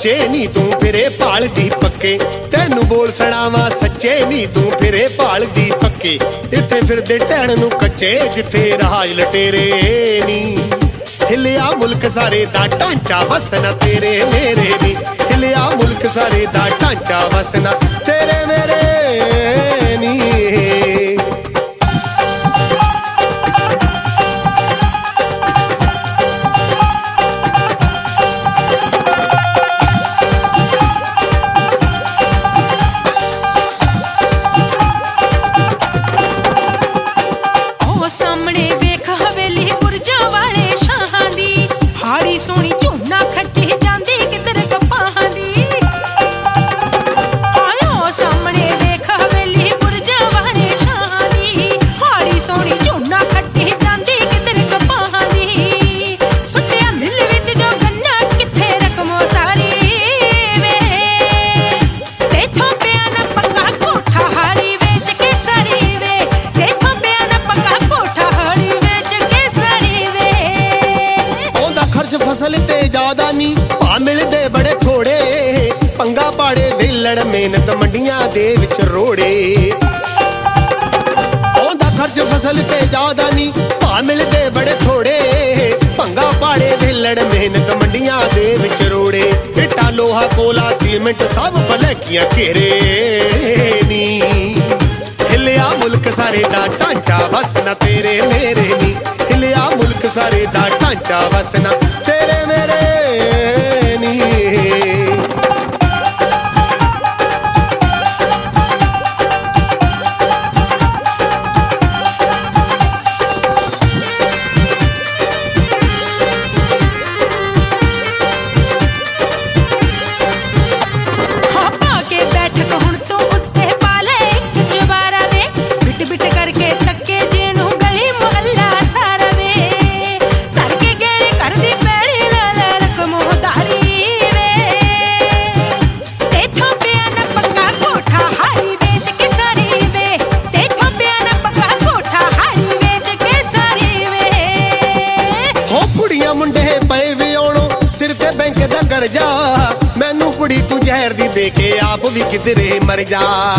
ਕੱਚੇ ਨੀ ਤੂੰ ਫਿਰੇ ਭਾਲਦੀ ਪੱਕੇ ਤੈਨੂੰ ਬੋਲ ਸੁਣਾਵਾਂ ਸੱਚੇ ਨੀ ਤੂੰ ਫਿਰੇ ਭਾਲਦੀ ਪੱਕੇ ਇੱਥੇ ਫਿਰਦੇ ਟਹਿਣ ਨੂੰ ਕੱਚੇ ਜਿੱਥੇ ਰਾਜ ਲਟੇਰੇ ਨੀ ਹਿਲਿਆ ਮੁਲਕ ਸਾਰੇ ਦਾ ਢਾਂਚਾ ਵਸਣਾ ਤੇਰੇ ਮੇਰੇ ਨੀ ਹਿਲਿਆ ਮੁਲਕ ਸਾਰੇ ਦਾ ਢਾਂਚਾ ਵਸਣਾ ਤੇਰੇ ਮੇਰੇ ਨੀ फसल ते ज्यादा नी भा मिलदे बड़े थोड़े पंगा पाड़े वेलड़ मेहनत मंडियां दे विच रोड़े ओंदा खर्च फसल ते ज्यादा नी भा मिलदे बड़े थोड़े पंगा पाड़े वेलड़ मेहनत मंडियां दे विच रोड़े इट्टा लोहा कोला सीमेंट सब भलेकियां घेरे नी हिलिया मुल्क सारे दा ढांचा वसना तेरे मेरे नी हिलिया मुल्क सारे दा ढांचा वसना तेरे मेरे नी सिर ते बैंक दा कर्जा मैनू कुड़ी तू जहर दी दे के आप भी किधरे मर जा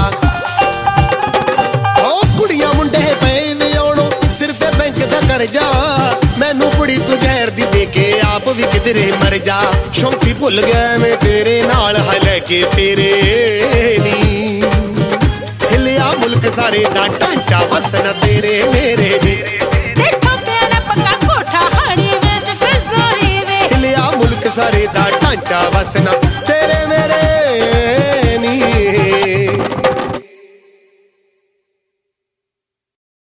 ओ कुड़ियां मुंडे पे वी आउणो सिर ते बैंक दा कर्जा मैनू कुड़ी तू जहर दी दे के आप भी किधरे मर जा शौकी भुल गया मैं तेरे नाल है लेके फेरे नी हिलिया मुल्क सारे दा ढांचा वसना तेरे मेरे नी सारे दा ढांचा वसना